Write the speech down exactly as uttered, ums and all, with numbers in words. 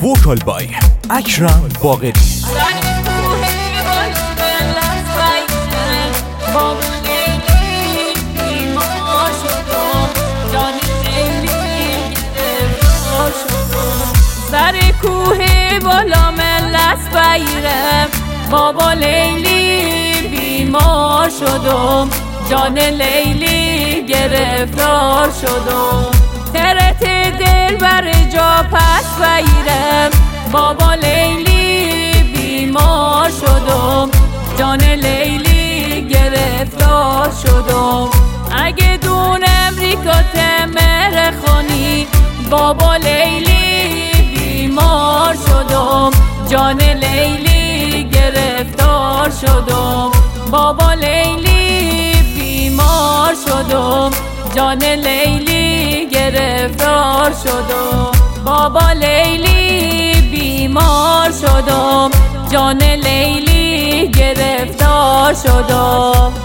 وکال بای اکرم باقری. سر کوه بالا ملس بیرم، بابا لیلی بیمار شدم، جان لیلی گرفتار شدم. ترت دل بر جا پس بیرم، بابا لیلی بیمار شدم، جان لیلی گرفتار شدم. اگه دون امریکا تمر خانی، بابا لیلی بیمار شدم، جان لیلی گرفتار شدم. بابا لیلی بیمار شدم، جان لیلی گرفتار شدم. بابا لیلی بیمار شدم، جان لیلی گرفتار شدم.